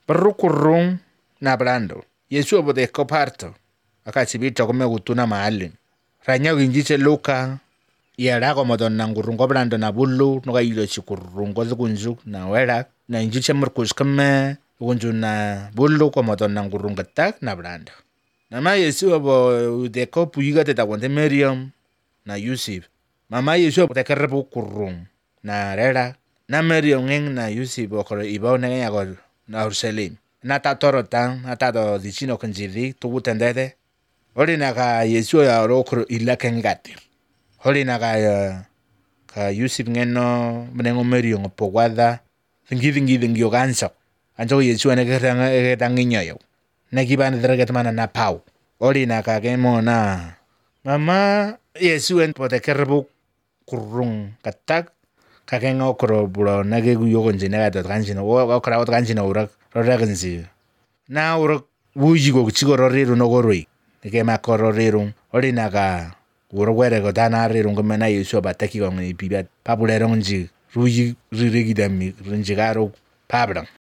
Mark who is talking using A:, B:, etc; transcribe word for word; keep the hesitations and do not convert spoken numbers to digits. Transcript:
A: Perukurung na brando. Yesu obo de coparto. Akachibito come gutuna mahali. Ranya ginjiche luka. Yera como don nangurungo brando na bulu. Noga ilo chikurungo zigunju na wera. Na injiche murkus kame. Gunju na bulu como don nangurungo tak na brando. Nama Yesu obo de copu yiga te takwante Miriam na Yusuf. Mama Yesu obo de kerrebu kurung na rera. Na Miriam ngeng na Yusuf okoro iba na yago na Jerusalem. Na ta toro tan, na ta do dicino kanjiri, tubu tendede. Hori na ka Yesu ya okoro ila kengati. Hori na ka uh, ka Yusuf ngeno menengo Miriam opogwada. Thingi thingi thingi oganso. Anjo Yesu ane keranga egetangi nyoyo. Na kibana dragat mana na pau. Hori na ka kemo na mama Yesu en pote kerbu kurung katak. Kakenga okoro buro nage guyogo nje naga dot kanjino wo okora ot kanjino urak roraganzi na urak wujigo chigo roriru no goroi ke makoro riru ori naga uro gwere go dana riru ngome na Yesu bataki go ngi bibia papulero nji ruji ririgi dami rinjigaro pabrang